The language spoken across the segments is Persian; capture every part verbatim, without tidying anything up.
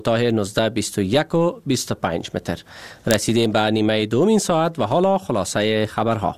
کوتاه نوزده بیست و یک و بیست و پنج متر. رسیدیم به نیمه دوم این ساعت و حالا خلاصه خبرها.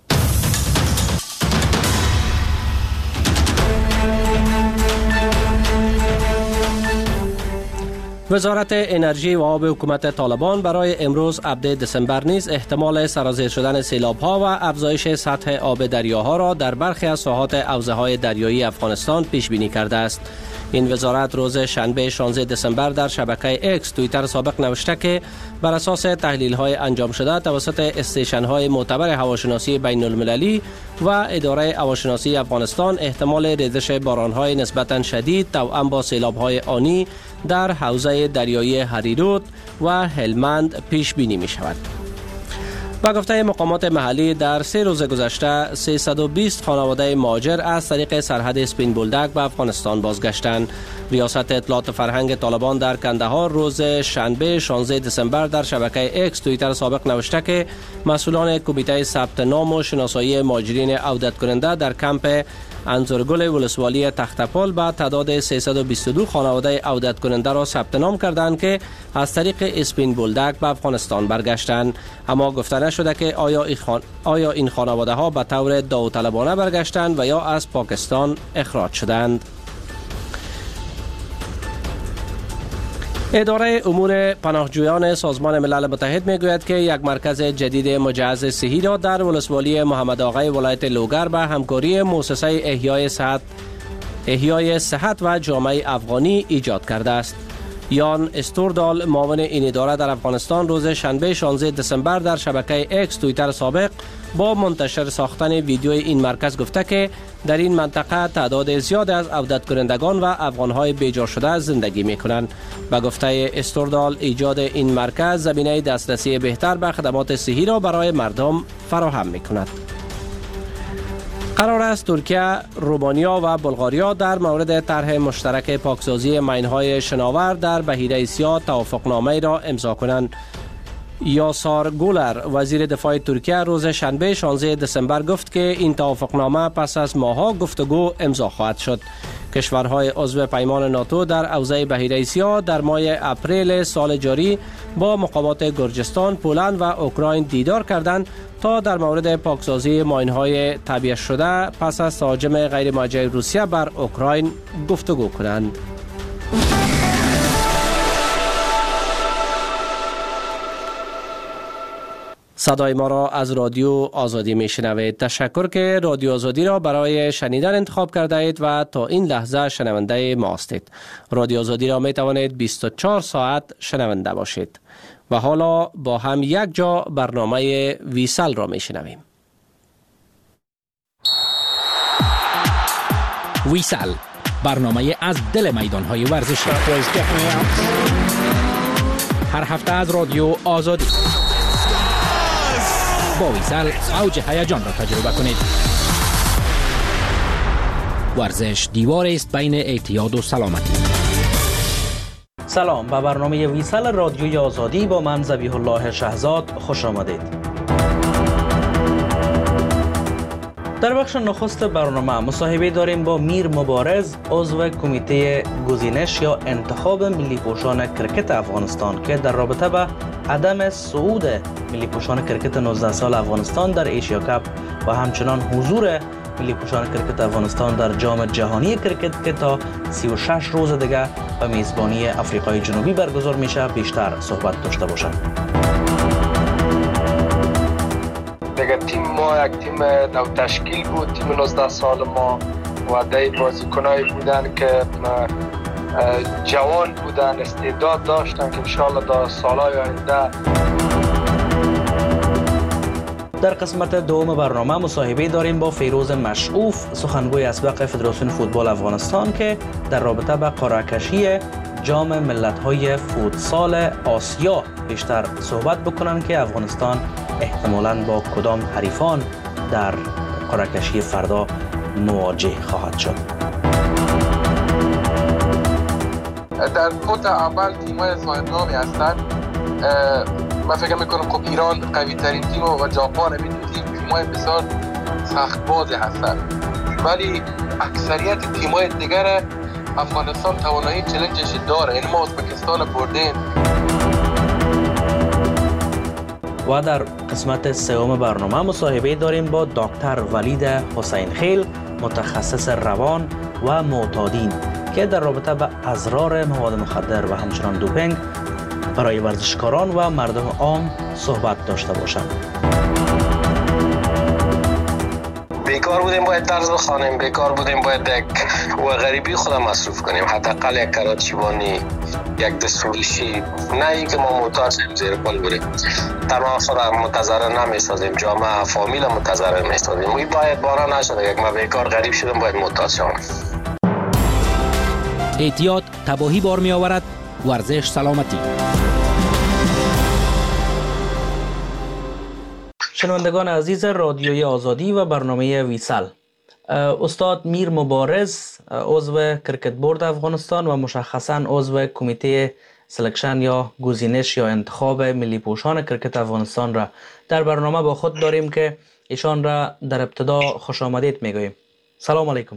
وزارت انرژی و آب حکومت طالبان برای امروز هفده دسامبر نیز احتمال سرازیر شدن سیلاب‌ها و افزایش سطح آب دریاها را در برخی از ساحات حوزه‌های دریایی افغانستان پیش بینی کرده است. این وزارت روز شنبه شانزده دسامبر در شبکه اکس توییتر سابق نوشته که بر اساس تحلیل‌های انجام شده توسط استیشن‌های معتبر هواشناسی بین المللی و اداره هواشناسی افغانستان احتمال ریزش باران‌های نسبتاً شدید توأم با سیلاب‌های آنی در حوزه دریایی هریرود و هلمند پیش بینی می شود. با گفته مقامات محلی در سه روز گذشته سیصد و بیست خانواده مهاجر از طریق سرحد اسپین بولدک به افغانستان بازگشتند. ریاست اطلاعات فرهنگ طالبان در کندهار روز شنبه شانزده دسامبر در شبکه اکس توییتر سابق نوشته که مسئولان کمیته ثبت نام و شناسایی مهاجرین عودت کننده در کمپ انزورگل ولسوالی تختپال با تعداد سیصد و بیست و دو خانواده عودت کننده را ثبت نام کردند که از طریق اسپین بولدک به افغانستان برگشتند، اما گفته نشده که آیا این, خان... آیا این خانواده ها به طور داوطلبانه برگشتند و یا از پاکستان اخراج شدند. اداره امور پناهجویان سازمان ملل متحد میگوید که یک مرکز جدید مجهز صحی را در ولسوالی محمد آقای ولایت لوگر به همکاری مؤسسه احیای صحت احیای صحت و جامعه افغانی ایجاد کرده است. یان استوردال معاون این اداره در افغانستان روز شنبه شانزده دسامبر در شبکه اکس توییتر سابق با منتشر ساختن ویدیوی این مرکز گفته که در این منطقه تعداد زیاد از عودت کنندگان و افغانهای بیجار شده زندگی می کنند. به گفته استوردال ایجاد این مرکز زمینه دسترسی بهتر به خدمات صحی را برای مردم فراهم می کند. قرار است ترکیه، رومانیا و بلغاریا در مورد طرح مشترک پاکسازی ماین‌های شناور در بحیره سیاه توافقنامه را امضا کنند. یاسار گولر وزیر دفاع ترکیه روز شنبه شانزده دسامبر گفت که این توافقنامه پس از ماه‌ها گفتگو امضا خواهد شد. کشورهای عضو پیمان ناتو در حوزه بحیره سیاه در ماه اپریل سال جاری با مقامات گرجستان، پولند و اوکراین دیدار کردند تا در مورد پاکسازی ماین‌های تعبیه شده پس از تهاجم غیر موجه روسیه بر اوکراین گفتگو کنند. صدای ما را از رادیو آزادی می شنوید. تشکر که رادیو آزادی را برای شنیدن انتخاب کرده اید و تا این لحظه شنونده ما هستید. رادیو آزادی را می توانید بیست و چهار ساعت شنونده باشید. و حالا با هم یک جا برنامه ویسل را می شنویم. ویسل، برنامه از دل میدانهای ورزشی، هر هفته از رادیو آزادی. با ویسل اوج هیجان را تجربه کنید. ورزش دیوار است بین اعتیاد و سلامتی. سلام، به برنامه ویسل رادیوی آزادی با من ذبیح الله شهزاد خوش آمدید. در بخش نخست برنامه مصاحبه داریم با میر مبارز، عضو کمیته گزینش یا انتخاب ملی پوشان کرکت افغانستان که در رابطه با عدم صعود ملی پوشان کرکت نوزده سال افغانستان در ایشیا کپ و همچنان حضور ملی پوشان کرکت افغانستان در جام جهانی کرکت که تا سی و شش روز دیگه به میزبانی آفریقای جنوبی برگزار میشه بیشتر صحبت داشته باشند. دیگه تیم ما یک تیم نو تشکیل بود، تیم نوزده سال ما و ده بازیکنایی بودن که جوان بودن، استعداد داشتن که انشاءالله در سالهای آینده. در قسمت دوم برنامه مصاحبه داریم با فیروز مشعوف، سخنگوی اسبق فدراسیون فوتبال افغانستان که در رابطه با قرعه کشی جام ملت‌های فوتسال آسیا بیشتر صحبت بکنن که افغانستان احتمالاً با کدام حریفان در قرعه کشی فردا مواجه خواهد شد. در فوت اول تیم‌های صاحب نامی هستند. من فکر میکنم خب ایران قوی ترین تیم و ژاپن همین تیم تیم‌های بسیار سخت بازی هستند، ولی اکثریت تیم‌های دیگر افغانستان توانایی چلنجش داره. این ما ازبکستان بردیم. و در قسمت سوم برنامه مصاحبه داریم با دکتر ولید حسین خیل، متخصص روان و معتادین، که در رابطه با اضرار مواد مخدر و همچنان دوپینگ برای ورزشکاران و مردم عام صحبت داشته باشند. بیکار بودیم باید درس بخوانیم، بیکار بودیم باید یک و غریبی خودم مصروف کنیم، حداقل یک کراچیوانی، یک دستوریشی، نه اینکه ما محتاج شیم زیر پل بریم. تمام خودم متضرر نمیسازیم، جامعه فامیل متضرر میسازیم. این باید بارا نشده یک ما بیکار غریب شدم باید محتاج شوم. احتیاط تباهی بار می آورد. ورزش سلامتی. شنوندگان عزیز رادیوی آزادی و برنامه ویسل، استاد میر مبارز، عضو کرکت بورد افغانستان و مشخصاً عضو کمیته سلکشن یا گزینش یا انتخاب ملی پوشان کرکت افغانستان را در برنامه با خود داریم که ایشان را در ابتدا خوش آمدید میگوییم. سلام علیکم.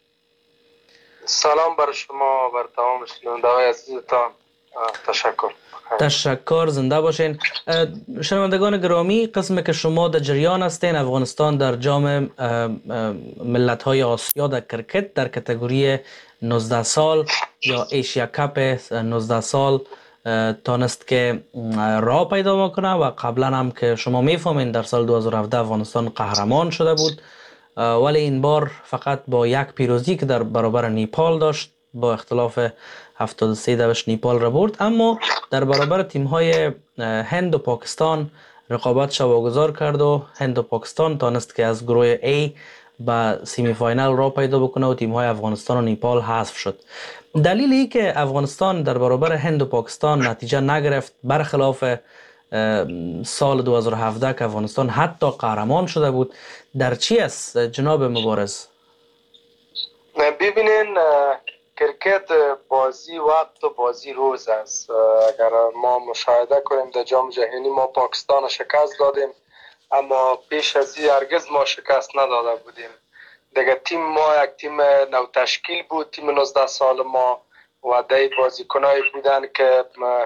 سلام بر شما، بر تمام شنونده‌های عزیزتان. تشکر. تشکر، زنده باشین. شنوندگان گرامی، قسمی که شما در جریان هستین، افغانستان در جام ملت‌های آسیا در کرکت در کاتگوری نوزده سال یا ایشیا کپ نوزده سال تانست که راه پیدا میکنه و قبلا هم که شما میفهمین در سال دو هزار و هفده افغانستان قهرمان شده بود، ولی این بار فقط با یک پیروزی که در برابر نیپال داشت، با اختلاف هفتاد و سه دوش نیپال را برد، اما در برابر تیم‌های هند و پاکستان رقابت واگذار کرد و هند و پاکستان تانست که از گروه A به سیمی فاینال را پیدا بکنه و تیم‌های افغانستان و نیپال حذف شد. دلیل ای که افغانستان در برابر هند و پاکستان نتیجه نگرفت، برخلاف سال دو هزار و هفده که افغانستان حتی قهرمان شده بود، در چی است جناب مبارز؟ ببینین، کرکت بازی وقت و بازی روز است. اگر ما مشاهده کنیم در جام جهانی ما پاکستان شکست دادیم، اما پیش از این هرگز ما شکست نداده بودیم. دیگه تیم ما یک تیم نو تشکیل بود، تیم نوزده سال ما و ده بازیکنایی بودن که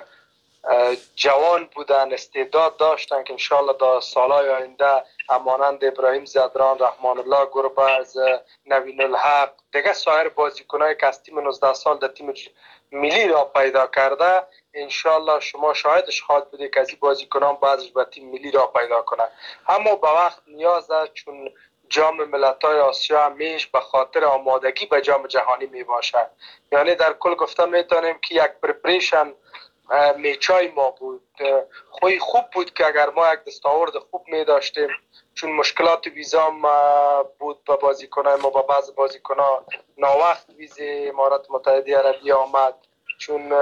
جوان بودن، استعداد داشتن که انشالله در سالهای آینده همانند ابراهیم زدران، رحمان الله گربز، نوین الحق، دیگه سایر بازیکنایی که از تیم نوزده سال در تیم ملی را پیدا کرده، انشالله شما شاهدش خواهد بودید که از این بازیکنان بعضش به تیم ملی را پیدا کنه. اما به وقت نیاز است، چون جام ملت‌های آسیا همیش به خاطر آمادگی به جام جهانی می باشد. یعنی در کل گفتن میتونیم که یک پرپریشن میچای ما بود. خوی خوب بود که اگر ما یک دستاورد خوب می داشتیم، چون مشکلات ویزا بود به بازیکنان ما، با بعض بازیکنان ناوقت ویزه امارات متحده عربی آمد، چون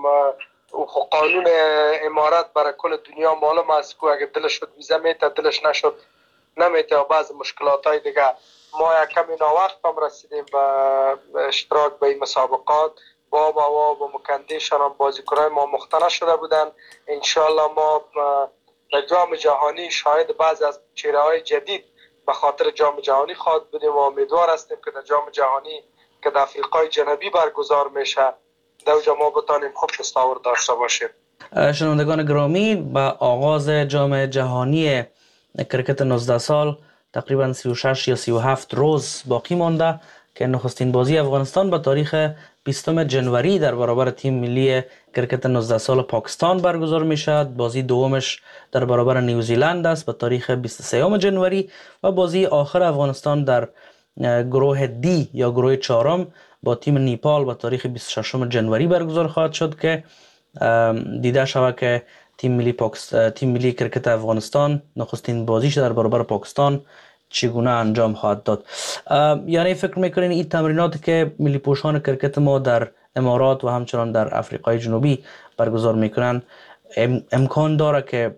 قانون امارات برای کل دنیا معلوم است که اگر دلش شد ویزا میته، دلش نشد نمیته و بعض مشکلات های دیگه. ما یک کمی ناوقت هم رسیدیم به اشتراک به این مسابقات، با با با مکندیشان هم بازیکنان ما مختنه شده بودن. انشالله ما در جام جهانی شاهد بعضی از چهره های جدید به خاطر جام جهانی خواهد بودیم و امیدوار هستیم که در جام جهانی که در افریقای جنوبی برگزار میشه در اونجا ما بتانیم خوب دستاورد داشته باشیم. شنوندگان گرامی، با آغاز جام جهانی کرکت نوزده سال تقریبا سی و شش یا سی و هفت روز باقی مانده که نخستین بازی افغانستان به تاریخ بیستم جنوری در برابر تیم ملی کرکت نوزده سال پاکستان برگزار می شود. بازی دومش در برابر نیوزیلند است به تاریخ بیست و سوم جنوری و بازی آخر افغانستان در گروه دی یا گروه چهارم با تیم نیپال به تاریخ بیست و ششم جنوری برگزار خواهد شد که دیده شود که تیم ملی پاکستان، تیم ملی کرکت افغانستان نخستین بازیش در برابر پاکستان چگونه انجام خواهد داد. یعنی فکر میکنین این تمریناتی که ملی پوشان کرکت ما در امارات و همچنان در افریقای جنوبی برگزار میکنن ام، امکان داره که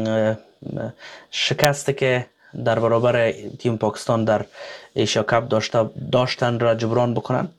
شکستی که در برابر تیم پاکستان در ایشیا کپ داشته داشتن را جبران بکنن؟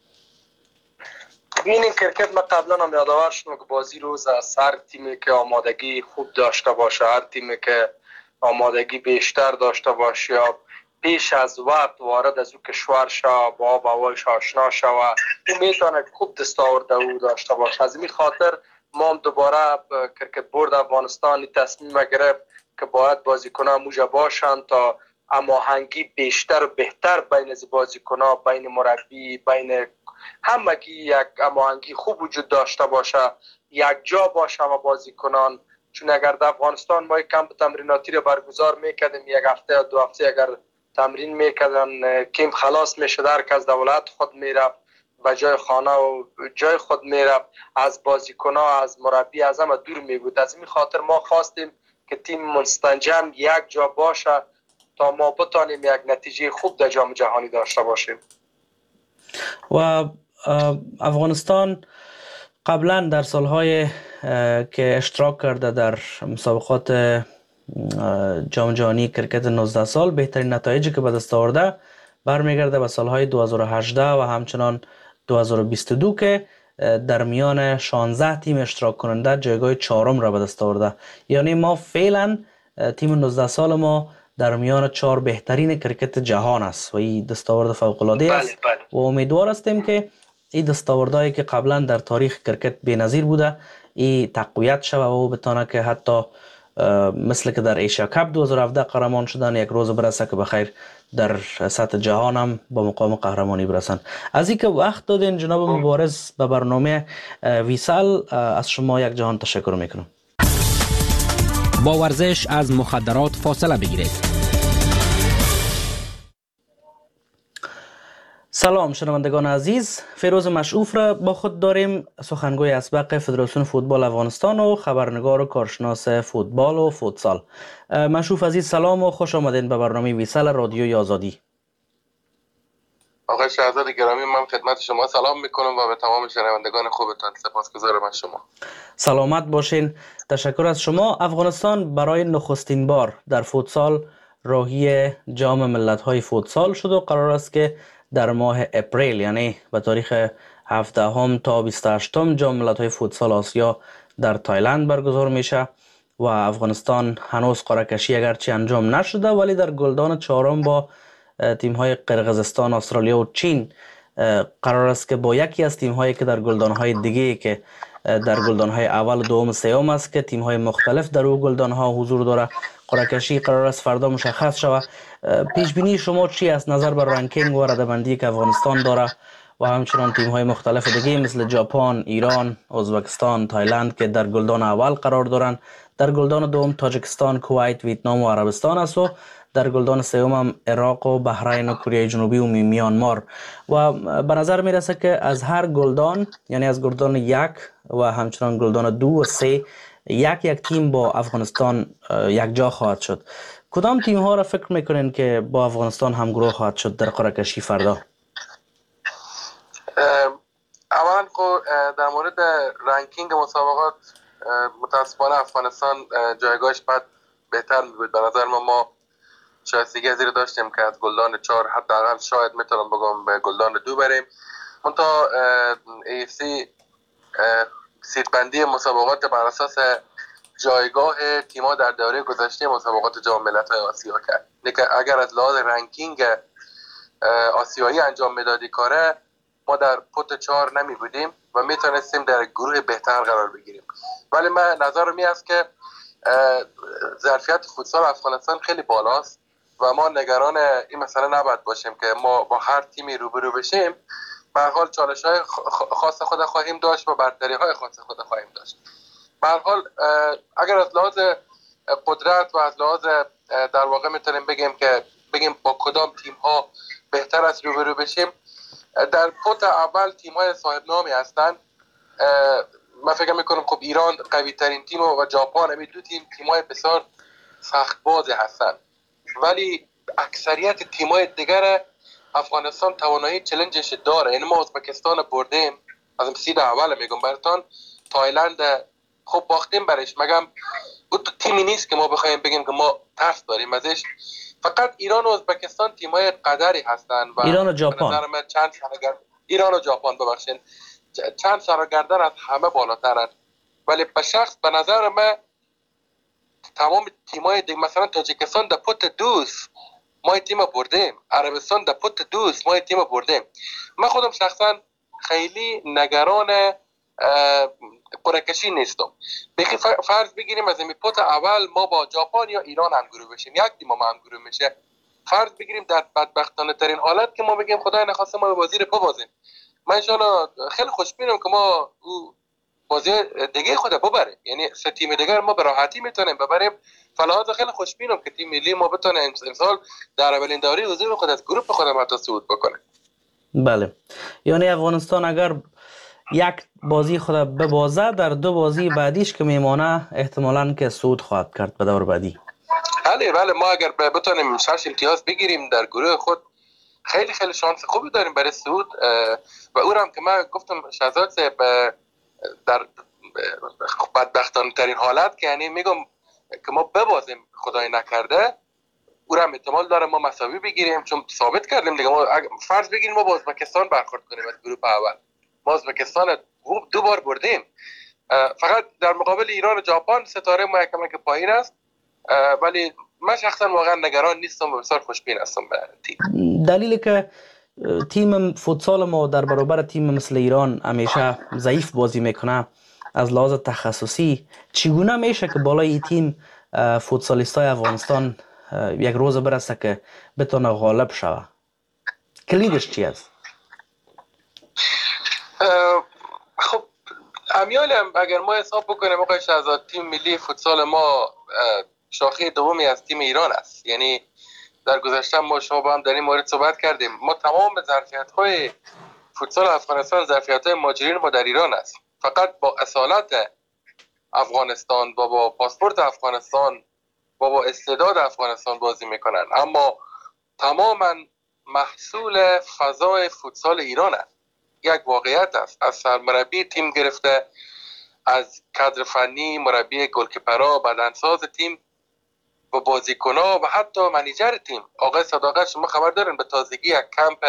این کرکت ما قبلا هم یادآور شدم که بازی روز است. هر تیمی که آمادگی خوب داشته باشه، هر تیمی که آمادگی بیشتر داشته باشه یا پیش از وقت وارد از او کشور شود، با آب و هوایش آشنا شود، او میتونه خوب دستاورد او داشته باشه. از این خاطر ما هم دوباره کرکت بورد افغانستان تصمیم گرفت که باید بازیکنان موجه باشند تا هماهنگی بیشتر و بهتر بین از بازیکنان، بین مربی، بین همگی یک هماهنگی خوب وجود داشته باشه، یک جا باشه و بازیکنان. چون اگر در افغانستان ما کمپ تمریناتی رو برگزار میکردیم، یک هفته یا دو هفته اگر تمرین میکردن، کم خلاص میشد، هر کس دولت خود میرفت به جای خانه و جای خود میرفت، از بازیکن‌ها، از مربی، از همه دور میبود. از این خاطر ما خواستیم که تیم مستنجم یک جا باشه تا ما بتانیم یک نتیجه خوب در جام جهانی داشته باشیم. و افغانستان قبلا در سالهای که اشتراک کرده در مسابقات جام جهانی کرکت نوزده سال، بهترین نتایجی که به دست آورده برمیگرده به سالهای دو هزار و هجده و همچنان دو هزار و بیست و دو که در میان شانزده تیم اشتراک کننده جایگاه چهارم را به دست آورده. یعنی ما فعلا تیم نوزده سال ما در میان چهار بهترین کرکت جهان است و این دستاورد فوق العاده است. بله بله. و امیدوار هستیم که این دستاوردهایی که قبلا در تاریخ کرکت بی‌نظیر بوده این تقویت شود و بتونه که حتی مثل که در ایشیا کپ دو هزار و هفده قهرمان شدن یک روز برسه که بخیر در سطح جهان هم با مقام قهرمانی برسن. از اینکه وقت دادین جناب مبارز به برنامه ویسال، از شما یک جهان تشکر میکنم. با ورزش از مخدرات فاصله بگیرید. سلام شنوندگان عزیز، فیروز مشعوف را با خود داریم، سخنگوی اسبق فدراسیون فوتبال افغانستان و خبرنگار و کارشناس فوتبال و فوتسال. مشعوف عزیز سلام و خوش آمدین به برنامه ویسال رادیوی آزادی. آقای شهزاد گرامی، من خدمت شما سلام میکنم و به تمام شنوندگان خوبتان سپاسگزارم از شما. سلامت باشین. تشکر از شما. افغانستان برای نخستین بار در فوتسال راهی جام ملت‌های فوتسال شد و قرار است که در ماه اپریل یعنی به تاریخ هفدهم تا بیست و هشتم جام ملت‌های فوتسال آسیا در تایلند برگزار میشه و افغانستان هنوز قرعه کشی اگرچه انجام نشده ولی در گلدان چهارم با تیم‌های قرقیزستان، استرالیا و چین قرار است که با یکی از تیم‌هایی که در گلدان‌های دیگه که در گلدان‌های اول و دوم و سوم است که تیم‌های مختلف در او گلدان‌ها حضور داره، قرعه کشی قرار است فردا مشخص شود. پیش بینی شما چی است نظر بر رنکینگ و رده‌بندی که افغانستان داره و همچنان تیم‌های مختلف دیگه مثل ژاپن، ایران، ازبکستان، تایلند که در گلدان اول قرار دارند، در گلدان دوم تاجیکستان، کویت، ویتنام و عربستان است و در گلدان سوم هم عراق و بحرین و کره جنوبی و میانمار. و به نظر میرسه که از هر گلدان یعنی از گلدان یک و همچنان گلدان دو و سه یک یک تیم با افغانستان یک جا خواهد شد. کدام تیم ها را فکر میکنین که با افغانستان همگروه خواهد شد در قرعه کشی فردا؟ اولا در مورد رنکینگ مسابقات متاسفانه افغانستان جایگاهش بعد بهتر میبود. به نظر ما ما شایستگی زیر داشتیم که از گلدان چهار حداقل شاید میتونم بگم به گلدان دو بریم. منتها ای اف سی سیدبندی مسابقات بر اساس جایگاه تیم‌ها در دوره گذشته مسابقات جام ملت‌های آسیا کرد. اگر از لحاظ رنکینگ آسیایی انجام میدادی کاره، ما در پوت چهار نمی بودیم و میتونستیم در گروه بهتر قرار بگیریم. ولی من نظرم این است که ظرفیت فوتسال افغانستان خیلی بالاست و ما نگران این مسئله نباید باشیم که ما با هر تیمی روبرو بشیم. به هر حال چالش‌های خاص خود خواهیم داشت و برتری‌های خاص خود خواهیم داشت. به هر حال اگر از لحاظ قدرت و از لحاظ در واقع میتونیم بگیم که بگیم با کدام تیم‌ها بهتر از روبرو بشیم، در پوت اول تیم‌های صاحب نامی هستند. من فکر میکنم خب ایران قوی ترین تیم و ژاپن، همین دو تیم تیم‌های بسیار سخت باز هستند، ولی اکثریت تیم‌های دیگر افغانستان توانایی چالنجش داره. یعنی ما ازبکستان بردیم، از سید اول میگم براتون، تایلند خب باختیم برش، مگم اون تیمی نیست که ما بخوایم بگیم که ما ترس داریم ازش. فقط ایران و ازبکستان تیم‌های قدری هستند و ایران و ژاپن چند سرگرد... ایران و ژاپن ببخشید چند سرگردن از همه بالاترن. ولی به شخص به نظر من تمام تیم‌های دیگه مثلا تاجیکستان در پوت دوست ما این تیم بردیم، عربستان در پت دوست ما این تیم بردیم. من خودم شخصا خیلی نگران قرعه‌کشی نیستم. بخی فرض بگیریم از این پت اول ما با ژاپن یا ایران همگروه بشیم، یک تیم ما همگروه میشه. فرض بگیریم در بدبختانه ترین حالت که ما بگیم خدای نخواسته ما به بازی رو ببازیم، من ان شاءالله خیلی خوشبینم که ما بازی دیگه خود ببره، یعنی سه تیم دیگه ما به راحتی میتونیم ببریم. فلحاظ خیلی خوشبینم که تیم ملی ما بتونه امسال در اولین دوره حضور خود از گروه خود ما صعود بکنه. بله، یعنی افغانستان اگر یک بازی خود ببازه در دو بازی بعدیش که میمانه احتمالاً که صعود خواهد کرد به دور بعدی. بله بله، ما اگر بتونیم شش امتیاز بگیریم در گروه خود خیلی خیلی شانس خوبی داریم برای صعود. و اونم که من گفتم شهزاد صاحب در بدبختانه ترین حالت که یعنی میگم که ما ببازیم خدای نکرده، اونم احتمال داره ما مساوی بگیریم، چون ثابت کردیم دیگه. ما فرض بگیریم ما با ازبکستان برخورد کنیم از گروه اول، ما ازبکستان دو بار بردیم، فقط در مقابل ایران و ژاپن ستاره ما یکم که پایین است. ولی من شخصا واقعا نگران نیستم و بسیار خوشبین هستم به تیم. دلیلی که تیم فوتسال ما در برابر تیم مثل ایران همیشه ضعیف بازی میکنه از لحاظ تخصصی، چگونه میشه که بالای تیم فوتسالیستای افغانستان یک روز برسه که بتونه غالب شوه؟ کلیدش چی است؟ خب امیال اگر ما حساب بکنیم آقای شهزاد، تیم ملی فوتسال ما شاخه دومی از تیم ایران است. یعنی در گذشته ما شما با هم در این مورد صحبت کردیم، ما تمام ظرفیت‌های فوتسال افغانستان ظرفیت‌های مهاجرین ما در ایران است. فقط با اصالت افغانستان و با پاسپورت افغانستان و با استعداد افغانستان بازی میکنن، اما تماما محصول فضای فوتسال ایران است. یک واقعیت است، از سرمربی تیم گرفته، از کادر فنی، مربی گلکیپرها، بدنساز تیم و بازیکن‌ها و حتی منیجر تیم آقای صداقت، شما خبر دارین به تازگی یک کمپ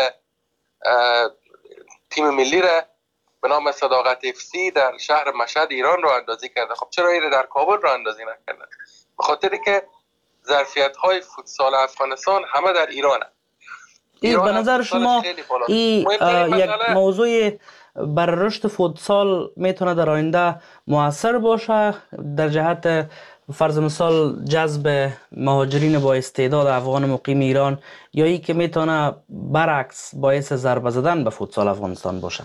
تیم ملی را به نام صداقت اف سی در شهر مشهد ایران رو اندازی کرده. خب چرا این در کابل رو اندازی نکردن؟ به خاطری که ظرفیت‌های فوتسال افغانستان همه در ایرانه. این به نظر شما این یک موضوع بر رشد فوتسال میتونه در آینده مؤثر باشه در جهت فرض مثال جذب مهاجرین با استعداد افغان مقیم ایران، یا ای که میتونه برعکس باعث ضربه زدن به فوتسال افغانستان باشه؟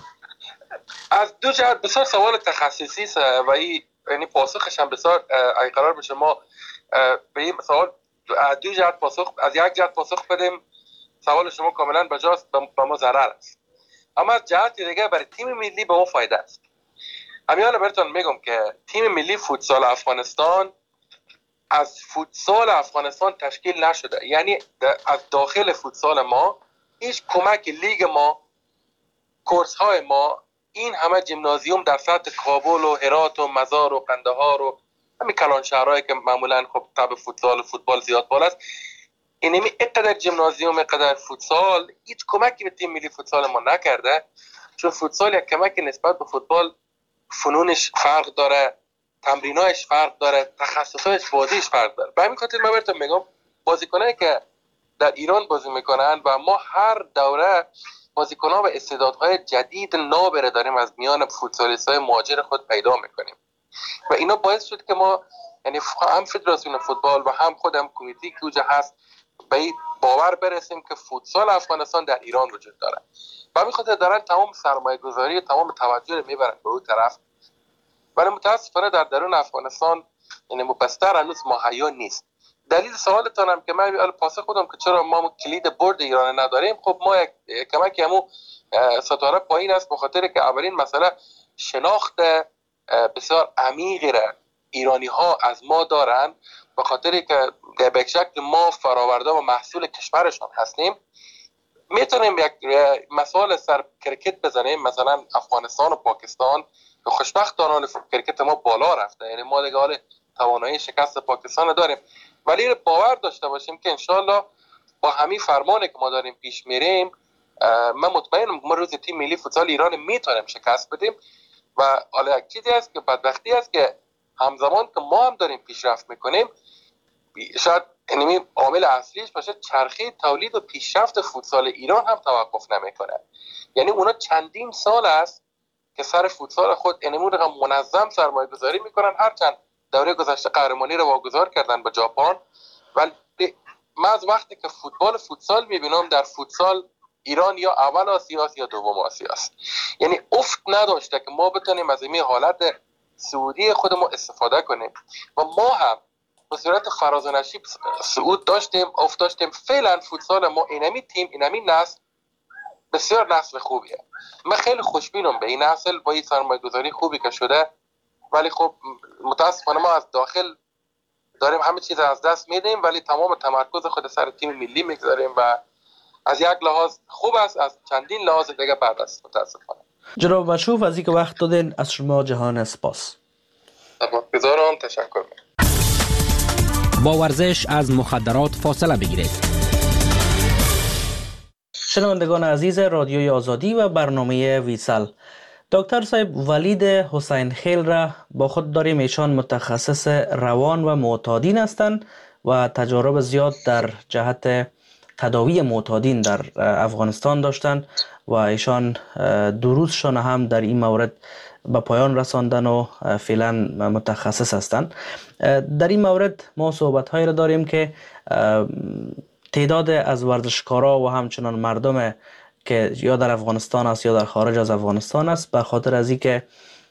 از دو جهت بسیار سوال تخصصی است و این یعنی پاسخش هم بسیار ای قرار بشه ما به این سوال از دو جهت پاسخ از یک جهت پاسخ بدیم، سوال شما کاملا بجاست، به ما ضرر است. اما از جهت دیگه برای تیم ملی به ما فایده است. امیال براتون میگم که تیم ملی فوتسال افغانستان از فوتسال افغانستان تشکیل نشده، یعنی از داخل فوتسال ما هیچ کمک لیگ ما، کورس های ما، این همه جیمنازیوم در سطح کابل و هرات و مزار و قندهار و همین کلان شهرهایی که معمولا خب تب فوتسال و فوتبال زیاد بالا است، اینمی اینقدر جیمنازیوم، اینقدر فوتسال هیچ کمکی به تیم ملی فوتسال ما نکرده، چون فوتسال یک کمک نسبت به فوتبال فنونش فرق داره، تمرینایش فرق داره، تخصصایش بازیش فرق داره. به همین خاطر من براتون میگم بازیکنایی که در ایران بازی میکنن و ما هر دوره بازیکن‌ها و استعدادهای جدید نابره داریم از میان فوتسالیست‌های مهاجر خود پیدا میکنیم و اینا باعث شد که ما یعنی هم فدراسیون فوتبال و هم خودم کمیته که اوجه هست به این باور برسیم که فوتسال افغانستان در ایران وجود داره. و همین خاطر دارن تمام سرمایه گذاری و تمام توجه رو میبرن به اون طرف، ولی متاسفانه در درون افغانستان یعنی مبستر هنوز مهیا نیست. دلیل سوالتان هم که من پاسخ خودم که چرا ما کلید برد ایران نداریم، خب ما یک کمکی همو ستاره پایین است، به خاطر که اولین مسئله شناخت بسیار عمیقی را ایرانی ها از ما دارن، به خاطر که به شکل ما فراورده و محصول کشورشان هستیم. میتونیم یک مثال سر کرکت بزنیم، مثلا افغانستان و پاکستان که خوشبختانه کرکت ما بالا رفته، یعنی ما دیگه حال توانایی شکست پاکستان داریم، ولی باور داشته باشیم که انشالله با همین فرمانی که ما داریم پیش میریم، من مطمئنم ما روز تیم ملی فوتسال ایران میتونیم شکست بدیم. و حالا یک چیزی است که بدبختی است که همزمان که ما هم داریم پیشرفت میکنیم، شاید اینمی عامل اصلیش باشه چرخه تولید و پیشرفت فوتسال ایران هم توقف نمیکنه. یعنی اونا چندین سال است که سر فوتسال خود اینمون رقم منظم سرمایه گذاری میکنن، هرچند دوره گذشته قهرمانی رو واگذار کردن به ژاپن، ولی من از وقتی که فوتبال فوتسال میبینم در فوتسال ایران یا اول آسیا است یا دوم آسیا است. یعنی افت نداشته که ما بتونیم از این حالت سعودی خودمون استفاده کنیم و ما هم به صورت فراز و نشیب صعود داشتیم، افت داشتیم. فعلا فوتسال ما اینمی تیم اینمی نسل بسیار نسل خوبیه. من خیلی خوشبینم به این نسل با این سرمایه‌گذاری خوبی که شده، ولی خب متاسفانه ما از داخل داریم همه چیز از دست میدیم، ولی تمام تمرکز خود سر تیم ملی میگذاریم و از یک لحاظ خوب است، از چندین لحاظ دیگه بعد است متاسفانه. جناب مشوف از اینکه وقت دادین از شما جهان سپاس. سپاسگزارم، تشکر. با ورزش از مخدرات فاصله بگیرید. شنوندگان عزیز رادیوی آزادی و برنامه ویسل، دکتر صاحب ولید حسین خیل را با خود داریم. ایشان متخصص روان و معتادین هستند و تجارب زیاد در جهت تداوی معتادین در افغانستان داشتند و ایشان دروسشان هم در این مورد به پایان رساندن و فعلا متخصص هستند. در این مورد ما صحبت هایی را داریم که تعداد از ورزشکارا و همچنان مردم که یا در افغانستان است یا در خارج از افغانستان است به خاطر از اینکه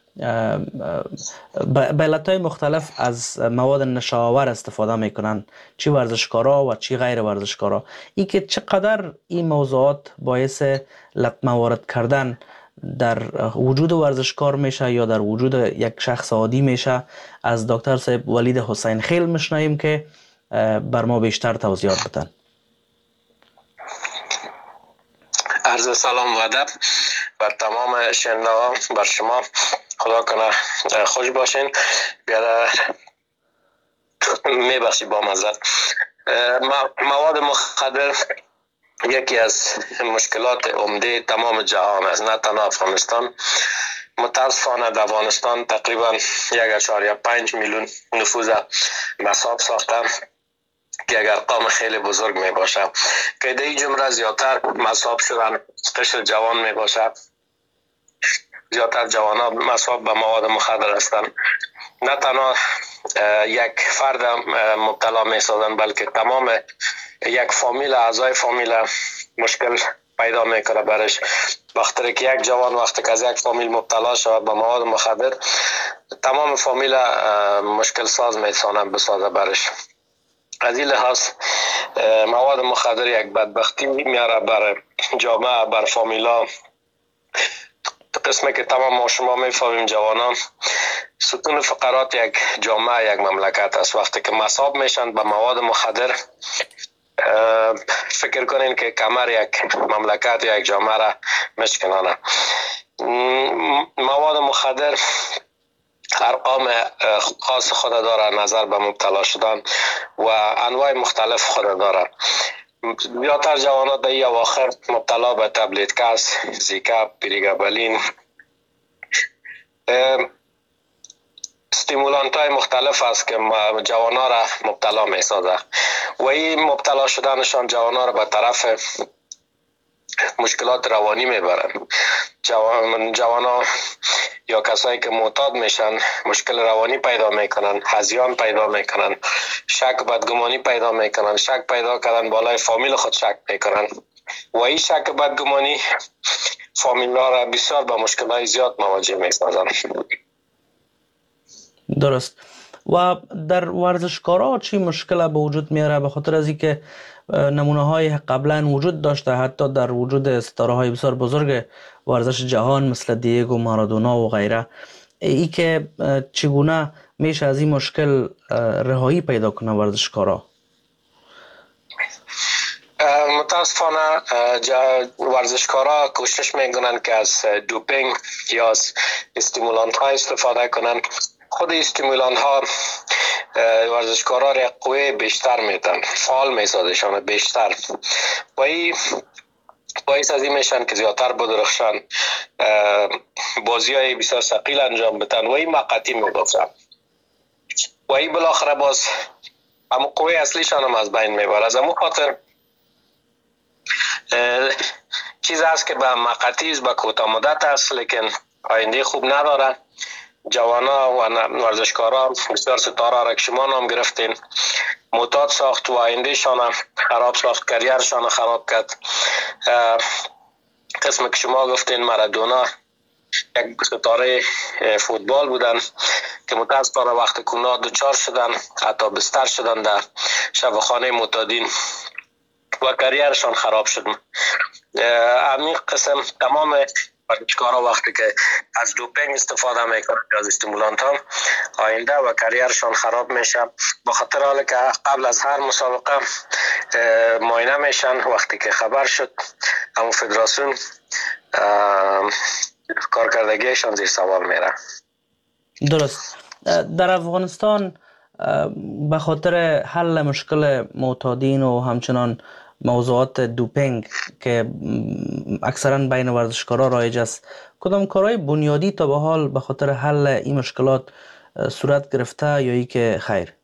به علتهای مختلف از مواد نشاور استفاده میکنن، چی ورزشکارا و چی غیر ورزشکارا. این که چقدر این موضوعات باعث لطمه وارد کردن در وجود ورزشکار میشه یا در وجود یک شخص عادی میشه، از دکتر صاحب ولید حسین خیل میشنویم که بر ما بیشتر توضیحات بدن. عرض سلام و ادب بر تمام شنوندگان، بر شما. خدا کنه خوش باشین. بیاد میبخشی با مزد. مواد مخدر یکی از مشکلات عمده تمام جهان است، نه تنها افغانستان. متاسفانه در افغانستان تقریبا یک اشاریه پنج میلیون نفوذ مصاب ساخته که یک ارقام خیلی بزرگ می باشه که در این جمله زیادتر مصاب شدن قشر جوان می باشه. زیادتر جوان ها مصاب به مواد مخدر هستند. نه تنها یک فرد مبتلا می سازن بلکه تمام یک فامیل، اعضای فامیل مشکل پیدا میکنه برش. وقتی که یک جوان وقتی که از یک فامیل مبتلا شود به مواد مخدر، تمام فامیل مشکل ساز میتونن بسازه برش. از این لحاظ مواد مخدر یک بدبختی میاره بر جامعه، بر فامیلا. قسمی که تمام ما شما میفهمیم جوانان ستون فقرات یک جامعه، یک مملکت است. وقتی که مصاب میشن به مواد مخدر، فکر کنین که کمر یک مملکت یا یک جامعه را مشکنانه. مواد مخدر ارقام خاص خود داره نظر به مبتلا شدن و انواع مختلف خود داره. بیاتر جوانات در این اواخر مبتلا به تبلیتکس، زیکا، پریگابالین، استیمولانت های مختلف است که جوانا را مبتلا می سازه و این مبتلا شدنشان جوانا را به طرف مشکلات روانی میبرن. جوان جوانا یا کسایی که معتاد میشن مشکل روانی پیدا میکنن، هذیان پیدا میکنن، شک بدگمانی پیدا میکنن. شک پیدا کردن بالای فامیل خود شک میکنن و این شک بدگمانی فامیلا را بسیار با مشکلات زیاد مواجه میسازن. درست. و در ورزشکارا چی مشکل به وجود میاره؟ به خاطر از اینکه نمونه های قبلا وجود داشته، حتی در وجود ستاره های بسیار بزرگ ورزش جهان مثل دیگو مارادونا و غیره. ای که چگونه میشه از این مشکل رهایی پیدا کنه ورزشکارا؟ متاسفانه ورزشکارا کوشش میکنن که از دوپینگ یا از استیمولانت ها استفاده کنن. خود استیمولانت ها ورزشکارا را قوه بیشتر میدن، فعال میسازشان بیشتر و این باعث از این میشن که زیادتر بدرخشن، بازی های بسیار ثقیل انجام بدن و این مقاطی میبافن و این بالاخره باز اما قوه اصلیشان هم از بین میبره. از همون خاطر چیز است که به مقطعی به کوتاه مدت است لیکن آینده خوب نداره. جوانا و ورزشکارا بسیار ستاره را که شما نام گرفتین معتاد ساخت و آینده شان خراب ساخت، کریرشان خراب کرد. قسم که شما گفتین مارادونا یک ستاره فوتبال بودن که متاسفانه وقت کرونا دچار شدن، حتی بستر شدن در شفاخانه معتادین و کریرشان خراب شد. همین قسم تمام ورزشکارا وقتی که از دوپینگ استفاده میکنن از استیمولانت هم آینده و کریرشان خراب میشه. با خاطر حالی که قبل از هر مسابقه معاینه میشن، وقتی که خبر شد همون فدراسیون کارکردگیشان زیر سوال میره. درست. در افغانستان به خاطر حل مشکل معتادین و همچنان موضوعات دوپینگ که اکثرا بین ورزشکارا رایج است، کدام کارهای بنیادی تا به حال به خاطر حل این مشکلات صورت گرفته یا ای که خیر؟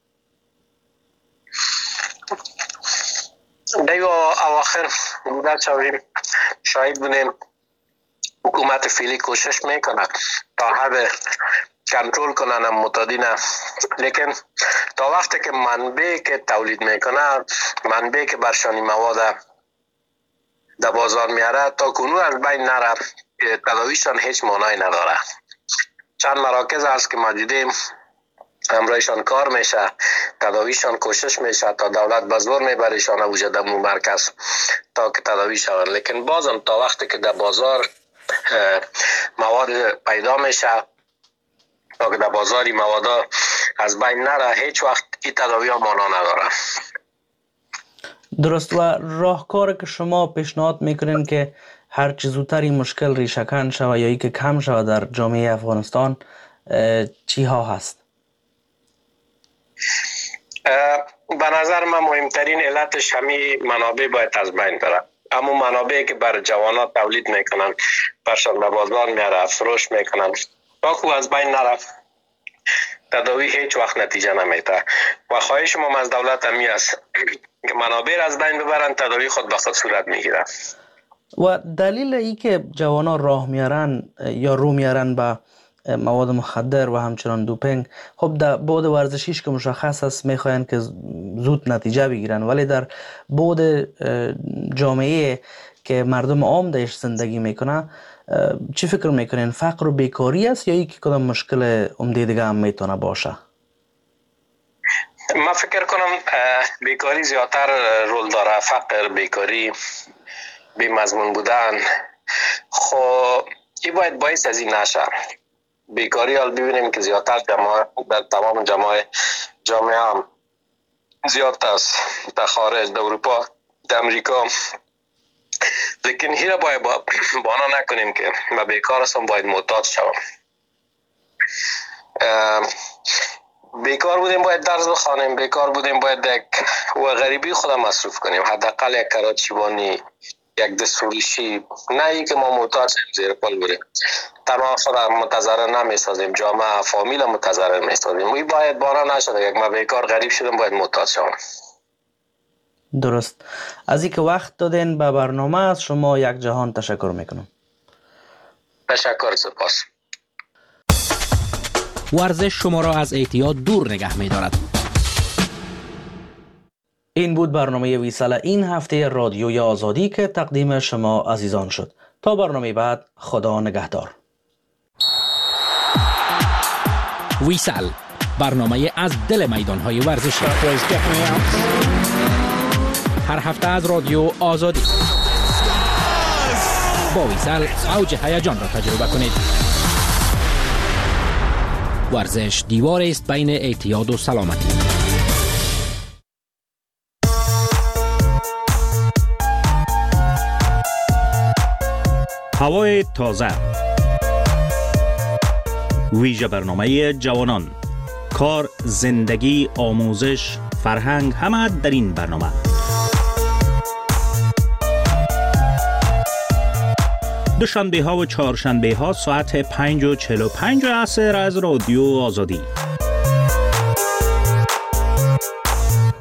دیو اواخر در شویم شاید بودیم حکومت فعلی کوشش میکنه تا حد کنترل کنن معتادین، لیکن تا وقتی که منبع که تولید میکنه، منبع که برشانی مواد در بازار میاره، تا کنون از بین نره، تداویشان هیچ معنی نداره. چند مراکز هست که ما دیدیم همراهشان کار میشه، تداویشان کوشش میشه تا دولت به زور میبریشان وجود در مرکز تا که تداوی شوند، لیکن بازم تا وقتی که در بازار مواد پیدا میشه، تا که در بازاری مواد از بین نره، هیچ وقت این تداوی ها معنا نداره. درست. و راهکار که شما پیشنهاد میکنین که هر چه زودتر این مشکل ریشه‌کن شود یا ای که کم شود در جامعه افغانستان چی ها هست؟ به نظر من مهمترین علتش همین منابع باید از بین بره. اما منابعی که بر جوانات تولید میکنن، برشان به بازار میاره، فروش میکنن، تا که از بین نرفت تداوی هیچ وقت نتیجه نمیده. و خواهش ما از دولت همی است که منابع از بین ببرن، تداوی خود به خود صورت میگیره. و دلیل ای که جوانا راه میارن یا رو میارن به مواد مخدر و همچنان دوپینگ، خب در بعد ورزشیش که مشخص است میخواین که زود نتیجه بگیرن، ولی در بعد جامعه که مردم عام درش زندگی میکنه چی فکر میکنین؟ فقر و بیکاری است یا یکی کدام مشکل عمده دیگه هم میتونه باشه؟ من فکر کنم بیکاری زیادتر رول داره. فقر، بیکاری، بی مضمون بودن، خب این باید باعث از این نشه. بیکاری حال ببینیم که زیادتر جماعه در تمام جماعه جامعه هم زیاد است، در خارج، در اروپا، در امریکا، لیکن هیره باید با بانا نکنیم که ما بیکار هستم باید معتاد شوم. بیکار بودیم باید درس بخوانیم، بیکار بودیم باید یک و غریبی خودم مصروف کنیم، حداقل یک کراچیوانی، یک دستوریشی، نه ای که ما معتاد شیم زیر پل بریم. تنها خودم متضرر نمیسازیم، جامعه فامیل متضرر میسازیم. وی باید بانا نشده یک ما بیکار غریب شدم باید معتاد شوم. درست. از اینکه وقت دادین به برنامه از شما یک جهان تشکر میکنم. تشکر، سپاس. ورزش شما را از اعتیاد دور نگه می‌دارد. این بود برنامه ویسال این هفته رادیوی آزادی که تقدیم شما عزیزان شد. تا برنامه بعد، خدا نگهدار. ویسال، برنامه از دل میدان‌های ورزشی. هر هفته از رادیو آزادی. با ویسال اوج هیجان را تجربه کنید. ورزش دیوار است بین اعتیاد و سلامتی. هوای تازه، ویژه برنامه جوانان، کار، زندگی، آموزش، فرهنگ، همه در این برنامه. دوشنبه ها و چهارشنبه ها ساعت پنج و چهل و پنج عصر از رادیو آزادی.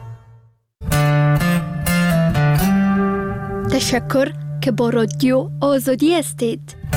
تشکر که با رادیو آزادی هستید.